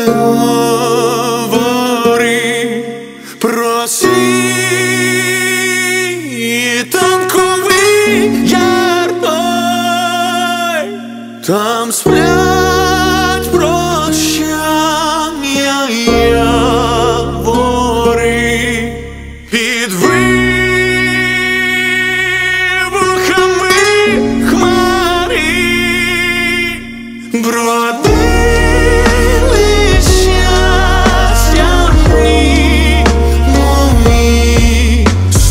говори про світанковий ярмарок. Там сплять прощання явори під вибухами хмари. Бродили щастя мені з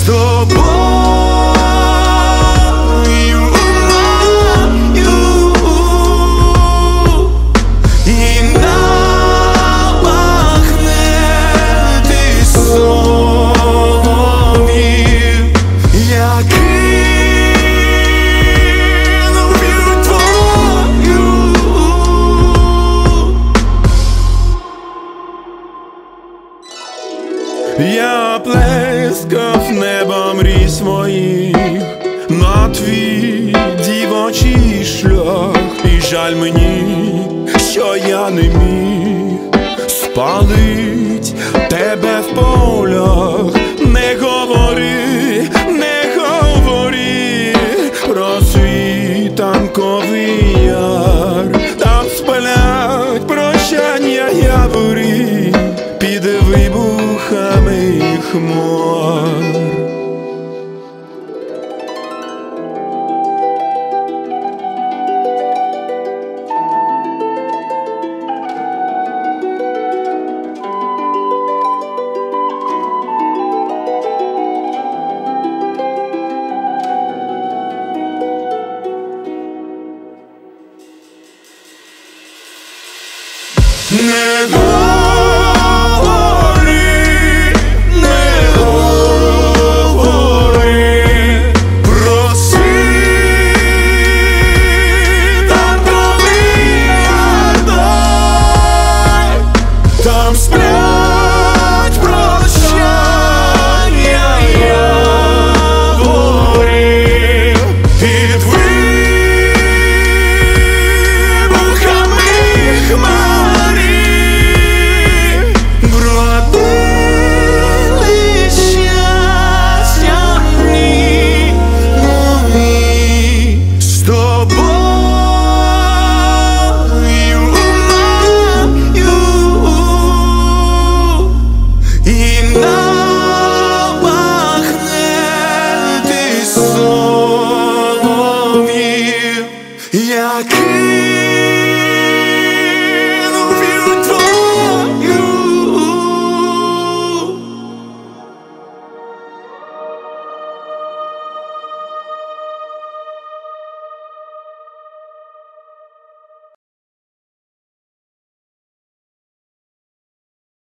тобою мною, і напахне солов'їв, який любив твою. Я плескав небом ріс моїх на твій дівочий шлях, і жаль мені, що я не міг спалить тебе в полях. Не говори, не говори про світанковий яр. Там сплять прощання явори під вибухами хмар. Не